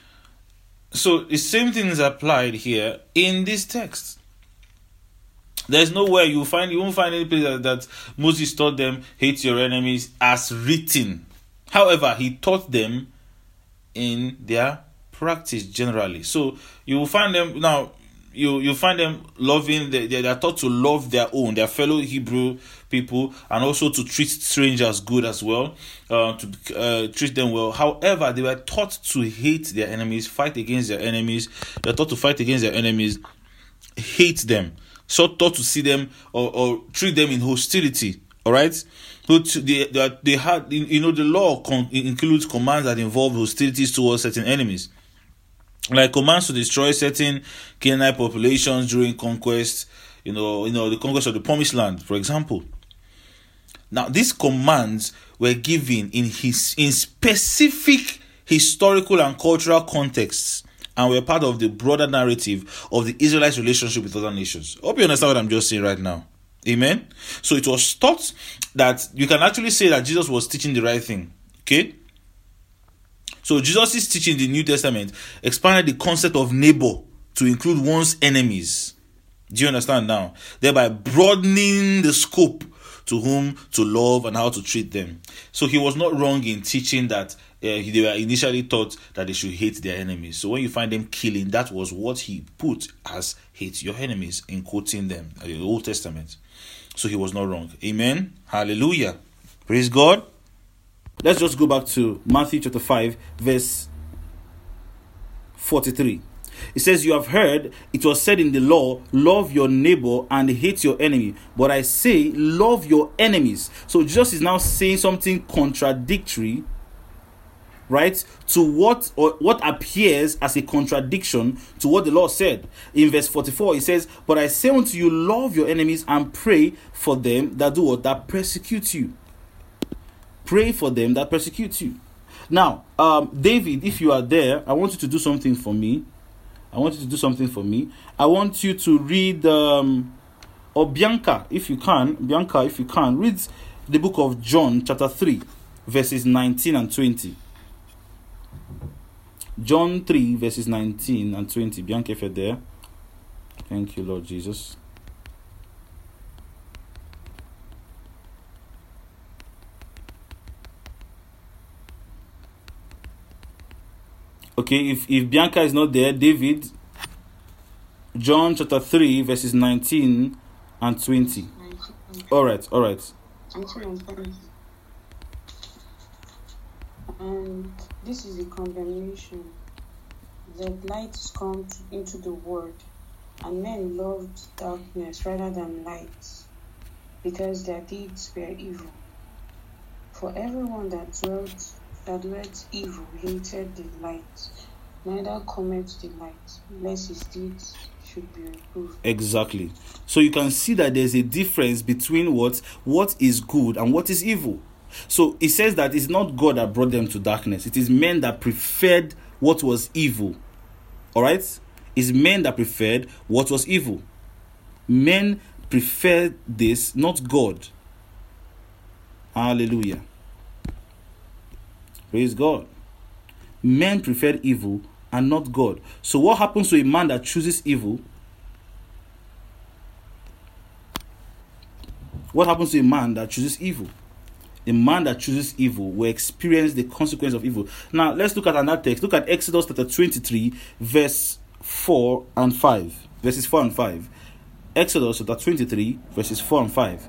So the same thing is applied here in this text. There's nowhere you find you won't find any place that, that Moses taught them hate your enemies as written. However, he taught them in their practice generally. So you will find them now. You you find them loving, they, they are taught to love their own, their fellow Hebrew people, and also to treat strangers good as well, uh, to uh, treat them well. However, they were taught to hate their enemies, fight against their enemies. They are taught to fight against their enemies, hate them. So taught to see them or, or treat them in hostility. All right. But they, they, they had, you know, the law con- includes commands that involve hostilities towards certain enemies. Like commands to destroy certain Canaanite populations during conquest, you know, you know, the conquest of the Promised Land, for example. Now, these commands were given in his in specific historical and cultural contexts, and were part of the broader narrative of the Israelites' relationship with other nations. I hope you understand what I'm just saying right now. Amen. So it was taught that you can actually say that Jesus was teaching the right thing. Okay. So Jesus' teaching in the New Testament expanded the concept of neighbor to include one's enemies. Do you understand now? Thereby broadening the scope to whom to love and how to treat them. So he was not wrong in teaching that uh, they were initially taught that they should hate their enemies. So when you find them killing, that was what he put as hate your enemies in quoting them in the Old Testament. So he was not wrong. Amen. Hallelujah. Praise God. Let's just go back to Matthew chapter five, verse forty-three. It says, you have heard, it was said in the law, love your neighbor and hate your enemy. But I say, love your enemies. So Jesus is now saying something contradictory right, to what or what appears as a contradiction to what the Lord said. In verse forty-four, he says, "But I say unto you, love your enemies and pray for them that do what? That persecute you." Pray for them that persecute you. Now, um, David, if you are there, I want you to do something for me. I want you to do something for me. I want you to read, um, or Bianca, if you can, Bianca, if you can, read the book of John, chapter three, verses nineteen and twenty. John three, verses nineteen and twenty. Bianca, if you're there. Thank you, Lord Jesus. Okay, if, if Bianca is not there, David, John chapter three, verses nineteen and twenty. Alright, alright. And this is the condemnation, that light is come to, into the world, and men loved darkness rather than light, because their deeds were evil. For everyone that dwelt that dwelt evil hated the light, neither cometh the light, lest his deeds should be reproved. Exactly. So you can see that there's a difference between what what is good and what is evil. So it says that it's not God that brought them to darkness. It is men that preferred what was evil. All right? It's men that preferred what was evil. Men preferred this, not God. Hallelujah. Praise God. Men preferred evil and not God. So what happens to a man that chooses evil? What happens to a man that chooses evil? A man that chooses evil will experience the consequence of evil. Now, let's look at another text. Look at Exodus chapter twenty-three, verse four and five. Verses four and five. Exodus chapter twenty-three, verses four and five.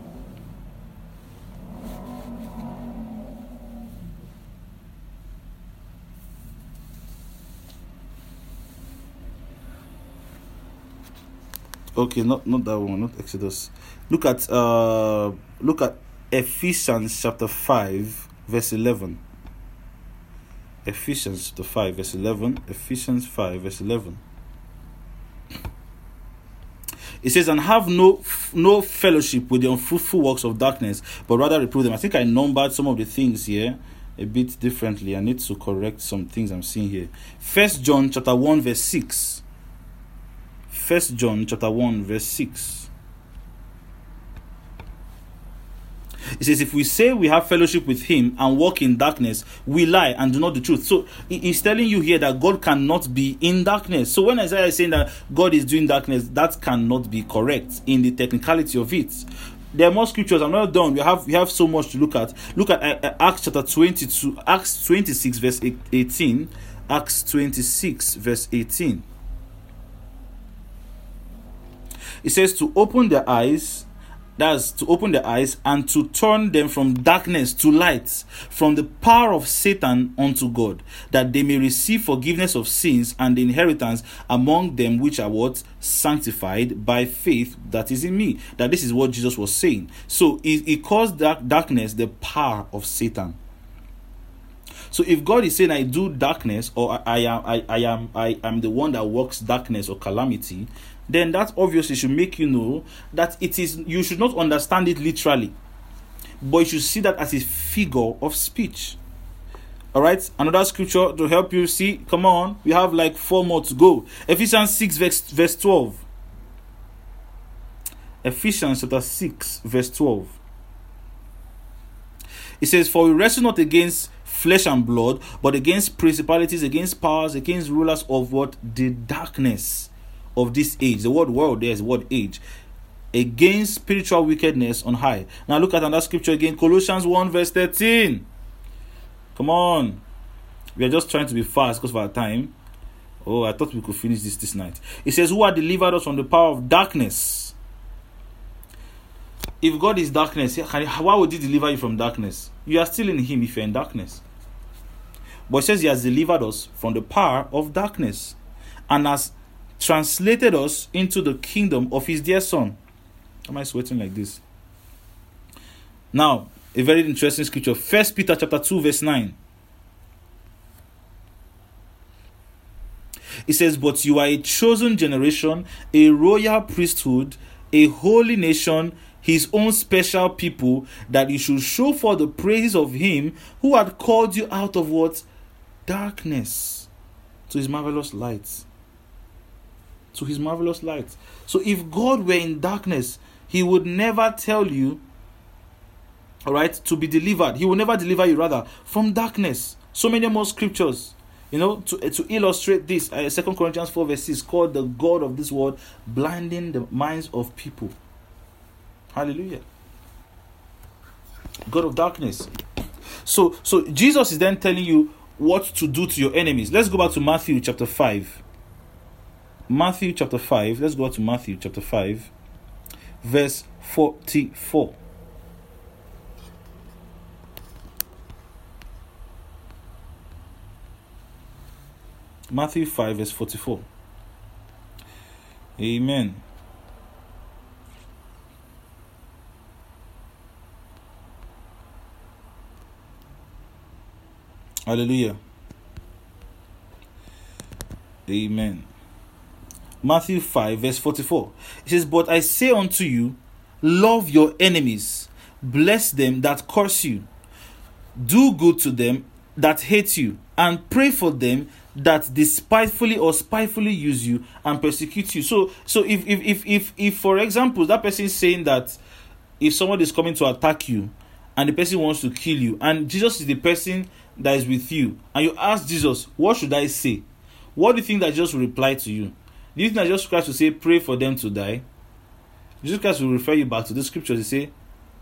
Okay, not not that one, not Exodus. Look at uh look at Ephesians chapter five, verse eleven. Ephesians chapter five, verse eleven. Ephesians five, verse eleven. It says, "And have no no fellowship with the unfruitful works of darkness, but rather reprove them." I think I numbered some of the things here a bit differently. I need to correct some things I'm seeing here. First John chapter one, verse six. First John chapter one, verse six. It says, "If we say we have fellowship with him and walk in darkness, we lie and do not the truth." So he's telling you here that God cannot be in darkness. So when Isaiah is saying that God is doing darkness, that cannot be correct in the technicality of it. There are more scriptures. I'm not done. We have we have so much to look at. Look at uh, Acts chapter twenty-two, Acts twenty-six, verse eighteen. Acts twenty-six, verse eighteen. It says, "To open their eyes," that's to open their eyes, "and to turn them from darkness to light, from the power of Satan unto God, that they may receive forgiveness of sins and the inheritance among them which are what? Sanctified by faith that is in me." That this is what Jesus was saying. So he, he calls dark, darkness the power of Satan. So if God is saying, "I do darkness," or I, I am I, I am I am the one that works darkness or calamity, then that obviously should make you know that it is, you should not understand it literally, but you should see that as a figure of speech. All right, another scripture to help you see. Come on, we have like four more to go. Ephesians six, verse, verse twelve. Ephesians chapter six, verse twelve. It says, "For we wrestle not against flesh and blood, but against principalities, against powers, against rulers of what? The darkness of this age." The word world there is the word age. "Against spiritual wickedness on high." Now look at another scripture again. Colossians one, verse thirteen. Come on. We are just trying to be fast because of our time. Oh, I thought we could finish this this night. It says, "Who are delivered us from the power of darkness." If God is darkness, why would he deliver you from darkness? You are still in him if you're in darkness. But it says he has delivered us from the power of darkness and has translated us into the kingdom of his dear son. Am I sweating like this? Now, a very interesting scripture. First Peter chapter two, verse nine. It says, but you are a chosen generation, a royal priesthood, a holy nation, his own special people, that you should show for the praises of him who had called you out of what? Darkness to his marvelous light. To his marvelous light. So if God were in darkness, he would never tell you, all right, to be delivered. He will never deliver you, rather, from darkness. So many more scriptures, you know, to, to illustrate this. Uh, Second Corinthians four verse six, called the God of this world, blinding the minds of people. Hallelujah. God of darkness. So, so Jesus is then telling you what to do to your enemies. Let's go back to Matthew chapter five. Matthew chapter five. Let's go to Matthew chapter five, verse forty-four. Matthew five, verse forty-four. Amen. Hallelujah. Amen. Matthew five, verse forty-four. It says, but I say unto you, love your enemies, bless them that curse you, do good to them that hate you, and pray for them that despitefully or spitefully use you and persecute you. So, so if if if if, if for example, that person is saying that if somebody is coming to attack you and the person wants to kill you, and Jesus is the person that is with you, and you ask Jesus, what should I say? What do you think that Jesus will reply to you? Do you think that Jesus Christ will say, pray for them to die? Jesus Christ will refer you back to the scriptures. He say,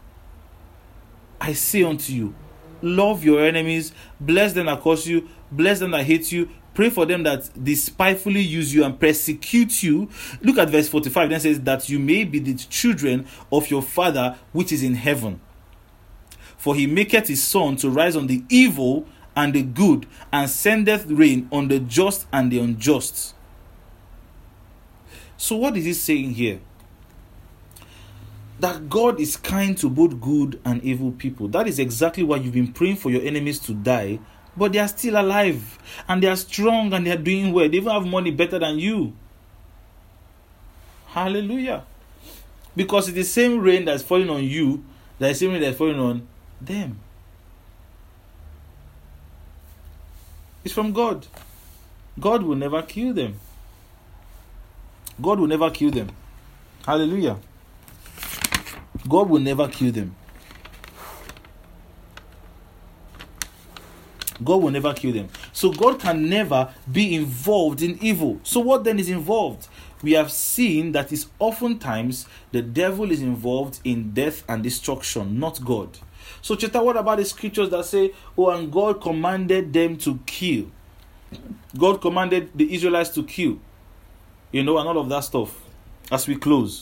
I say unto you, love your enemies, bless them that curse you, bless them that hate you, pray for them that despitefully use you and persecute you. Look at verse forty-five. Then says, that you may be the children of your Father which is in heaven. For he maketh his sun to rise on the evil and the good, and sendeth rain on the just and the unjust. So what is he saying here? That God is kind to both good and evil people. That is exactly why you've been praying for your enemies to die, but they are still alive, and they are strong, and they are doing well. They even have money better than you. Hallelujah. Because it's the same rain that's falling on you, that is the same rain that's falling on them. It's from God. God will never kill them. God will never kill them. Hallelujah. God will never kill them. God will never kill them. So God can never be involved in evil. So what then is involved? We have seen that is oftentimes the devil is involved in death and destruction, not God. So Cheta, what about the scriptures that say, oh, and God commanded them to kill? God commanded the Israelites to kill. You know, and all of that stuff. As we close.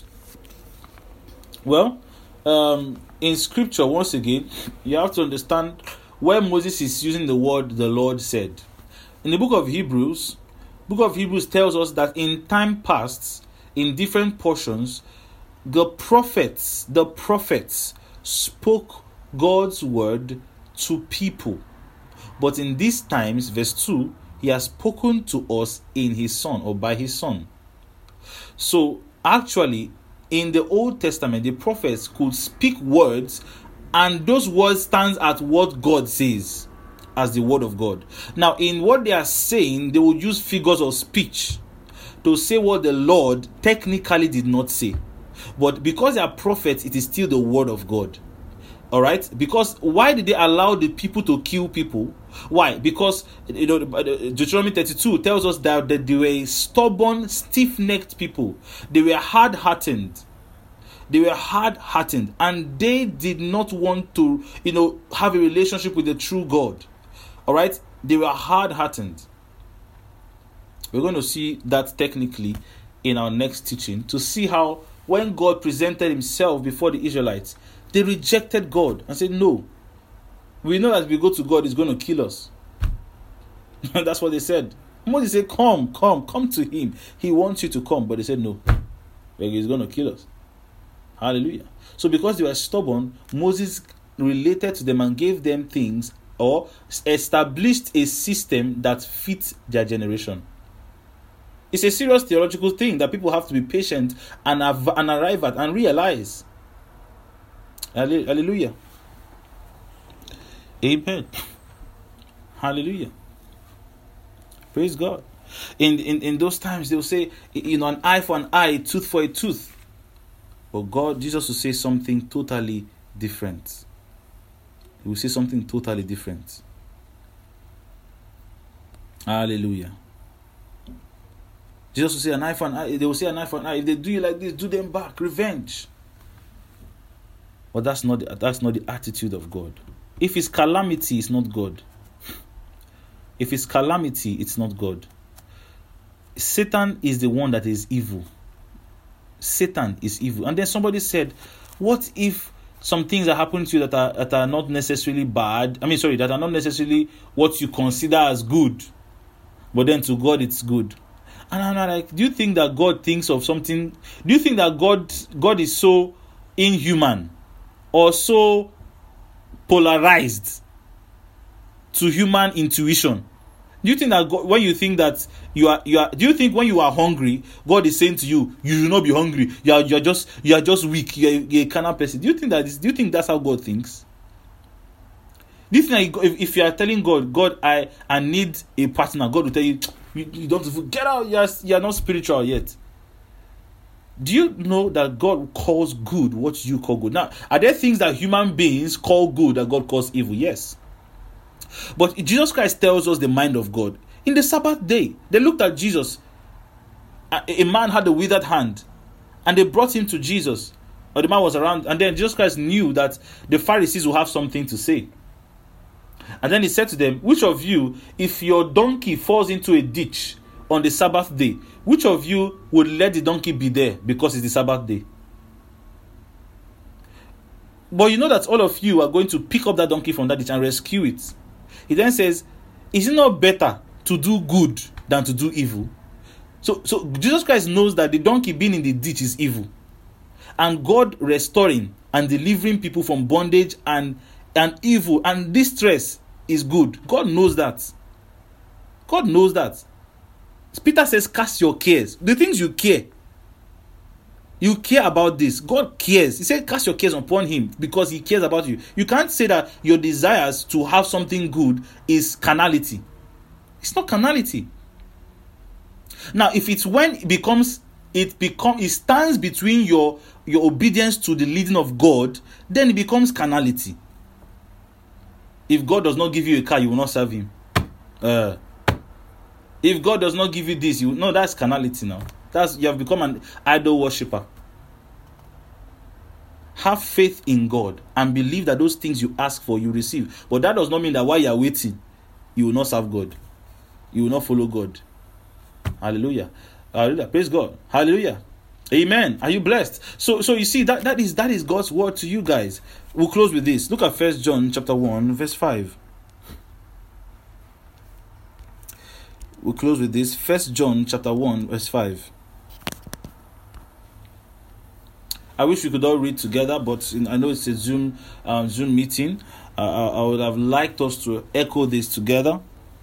Well, um, in scripture, once again, you have to understand where Moses is using the word the Lord said. In the book of Hebrews, book of Hebrews tells us that in time past, in different portions, the prophets, the prophets spoke God's word to people. But in these times, verse two, he has spoken to us in his son, or by his son. So actually, in the Old Testament, the prophets could speak words, and those words stand at what God says as the word of God. Now, in what they are saying, they will use figures of speech to say what the Lord technically did not say. But because they are prophets, it is still the word of God. All right? Because why did they allow the people to kill people? Why? Because, you know, Deuteronomy thirty-two tells us that, that they were stubborn, stiff-necked people. They were hard-hearted. They were hard-hearted, and they did not want to, you know, have a relationship with the true God. All right? They were hard-hearted. We're going to see that technically in our next teaching, to see how when God presented himself before the Israelites, they rejected God and said, no, we know that if we go to God, he's going to kill us. That's what they said. Moses said, come, come, come to him. He wants you to come. But they said, no, he's going to kill us. Hallelujah. So because they were stubborn, Moses related to them and gave them things, or established a system that fits their generation. It's a serious theological thing that people have to be patient and, have, and arrive at and realize. Hallelujah. Amen. Hallelujah. Praise God. In, in in those times, they'll say, you know, an eye for an eye, a tooth for a tooth. But God, Jesus will say something totally different. He will say something totally different. Hallelujah. Jesus will say an eye for an eye. They will say an eye for an eye. If they do you like this, do them back. Revenge. But that's not the, that's not the attitude of God. If it's calamity, it's not God. If it's calamity, it's not God. Satan is the one that is evil. Satan is evil. And then somebody said, what if some things are happening to you that are that are not necessarily bad? I mean, sorry, that are not necessarily what you consider as good, but then to God it's good. And I'm like, do you think that God thinks of something? Do you think that God God is so inhuman or so polarized to human intuition? Do you think that God, when you think that you are you are do you think when you are hungry, God is saying to you, you should not be hungry, you are you are just you are just weak, you are, you are a carnal person? Do you think that is, do you think that's how God thinks? Do you think that if, if you are telling God, God, I, I need a partner, God will tell you, you, you don't get out, you are, you are not spiritual yet? Do you know that God calls good what you call good? Now, are there things that human beings call good that God calls evil? Yes. But Jesus Christ tells us the mind of God. In the Sabbath day, they looked at Jesus. A, a man had a withered hand, and they brought him to Jesus. Or the man was around, and then Jesus Christ knew that the Pharisees will have something to say. And then he said to them, which of you, if your donkey falls into a ditch on the Sabbath day, which of you would let the donkey be there because it's the Sabbath day? But you know that all of you are going to pick up that donkey from that ditch and rescue it. He then says, is it not better to do good than to do evil? So, so Jesus Christ knows that the donkey being in the ditch is evil. And God restoring and delivering people from bondage and, and evil and distress is good. God knows that. God knows that. Peter says, cast your cares. The things you care. You care about this. God cares. He said, cast your cares upon him because he cares about you. You can't say that your desires to have something good is carnality. It's not carnality. Now, if it's when it becomes, it become, it stands between your, your obedience to the leading of God, then it becomes carnality. If God does not give you a car, you will not serve him. Uh, if God does not give you this, you no, that's carnality now. That's, you have become an idol worshiper. Have faith in God and believe that those things you ask for, you receive. But that does not mean that while you are waiting, you will not serve God. You will not follow God. Hallelujah. Hallelujah. Praise God. Hallelujah. Amen. Are you blessed? So, so you see that that is that is God's word to you guys. We'll close with this. Look at First John chapter one, verse five. We'll close with this. First John chapter one, verse five. I wish we could all read together, but I know it's a Zoom um, Zoom meeting. Uh, I would have liked us to echo this together.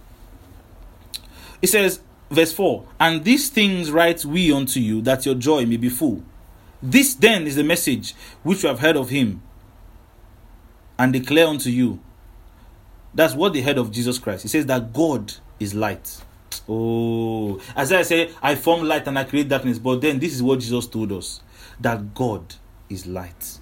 It says, verse four, and these things write we unto you, that your joy may be full. This then is the message which you have heard of him, and declare unto you. That's what they heard of Jesus Christ. He says that God is light. Oh, as I say, I form light and I create darkness. But then this is what Jesus told us, that God is light.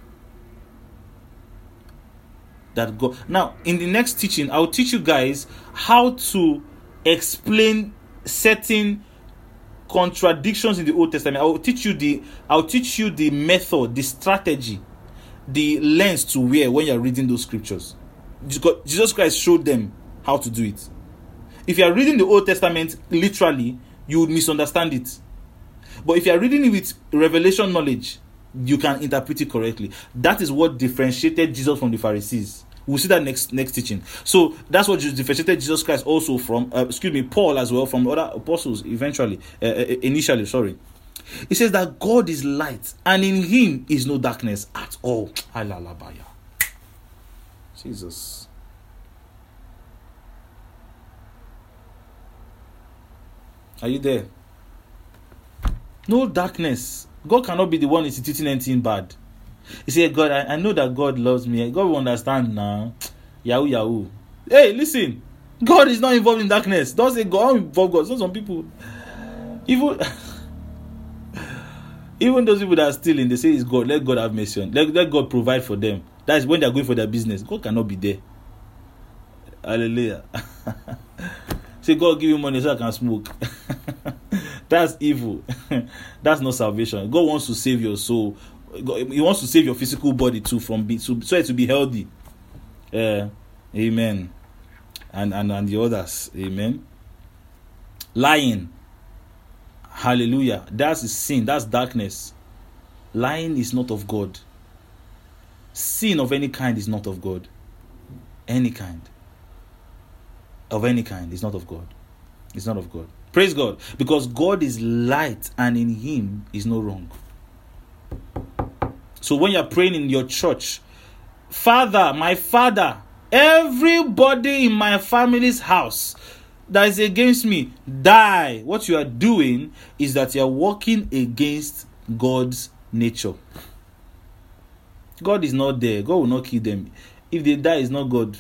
That God. Now, in the next teaching, I'll teach you guys how to explain certain contradictions in the Old Testament. I'll teach you the I'll teach you the method, the strategy, the lens to wear when you're reading those scriptures. Jesus Christ showed them how to do it. If you are reading the Old Testament literally, you would misunderstand it. But if you are reading it with revelation knowledge, you can interpret it correctly. That is what differentiated Jesus from the Pharisees. We'll see that next next teaching. So that's what differentiated Jesus Christ also from, uh, excuse me, Paul as well, from other apostles eventually, uh, initially, sorry. He says that God is light and in him is no darkness at all. Jesus. Are you there? No darkness. God cannot be the one instituting anything bad. He said, God, I, I know that God loves me. God will understand now. Yahoo, Yahoo. Hey, listen. God is not involved in darkness. Don't say God involved God. So some people, even, even those people that are stealing, they say it's God. Let God have mercy on. Let, let God provide for them. That is when they are going for their business. God cannot be there. Hallelujah. Say, God, give you money so I can smoke. That's evil. That's not salvation. God wants to save your soul. God, He wants to save your physical body too from be, so, so it to be healthy. Uh, amen. And, and and the others. Amen. Lying. Hallelujah. That's sin. That's darkness. Lying is not of God. Sin of any kind is not of God. Any kind. Of any kind is not of God. It's not of God. Praise God. Because God is light and in Him is no wrong. So when you're praying in your church, Father, my Father, everybody in my family's house that is against me, die. What you are doing is that you are working against God's nature. God is not there. God will not kill them. If they die, it's not God.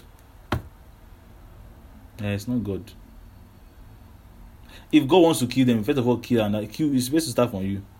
Yeah, it's not God. If God wants to kill them, first of all, kill and kill is supposed to start from you.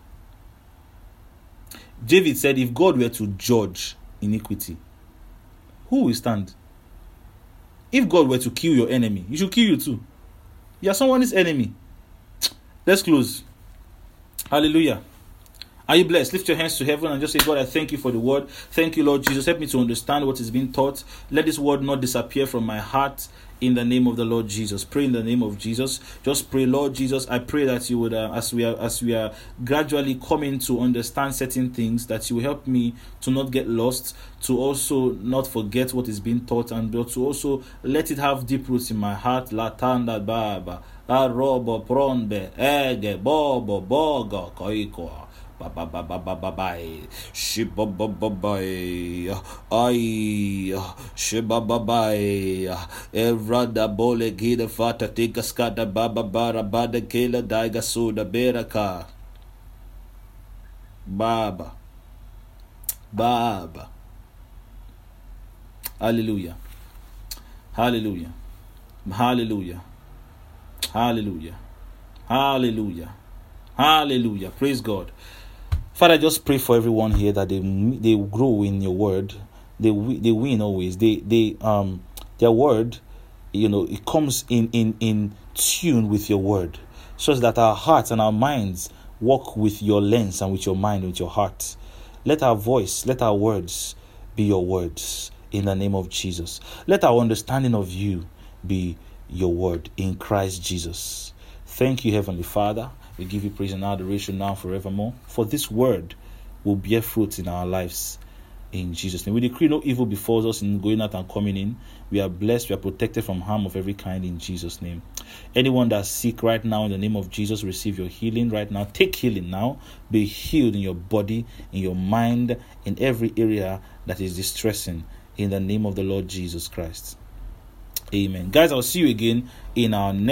David said, if God were to judge iniquity, who will stand? If God were to kill your enemy, he should kill you too. You are someone's enemy. Let's close. Hallelujah. Are you blessed? Lift your hands to heaven and just say, God, I thank you for the word. Thank you, Lord Jesus. Help me to understand what is being taught. Let this word not disappear from my heart. In the name of the Lord Jesus. Pray in the name of Jesus. Just pray, Lord Jesus. I pray that you would, uh, as we are, as we are gradually coming to understand certain things, that you will help me to not get lost, to also not forget what is being taught, and to also let it have deep roots in my heart. Latanda baba, arobo pronbe, ege bobo bogo koiko. Ba ba ba ba ba ba ba, shiba ba ba ba, ay, shiba ba ba, evrada bole gida fata tika skada baba bara bada kela daiga suda beraka, baba, baba, hallelujah, hallelujah, hallelujah, hallelujah, hallelujah, hallelujah, praise God. Father, I just pray for everyone here that they they grow in your word. They they win always. They they um their word, you know, it comes in in in tune with your word, so that our hearts and our minds walk with your lens and with your mind, with your heart. Let our voice, let our words be your words in the name of Jesus. Let our understanding of you be your word in Christ Jesus. Thank you, Heavenly Father. We give you praise and adoration now forevermore. For this word will bear fruit in our lives. In Jesus' name. We decree no evil befalls us in going out and coming in. We are blessed. We are protected from harm of every kind in Jesus' name. Anyone that's sick right now, in the name of Jesus, receive your healing right now. Take healing now. Be healed in your body, in your mind, in every area that is distressing. In the name of the Lord Jesus Christ. Amen. Guys, I'll see you again in our next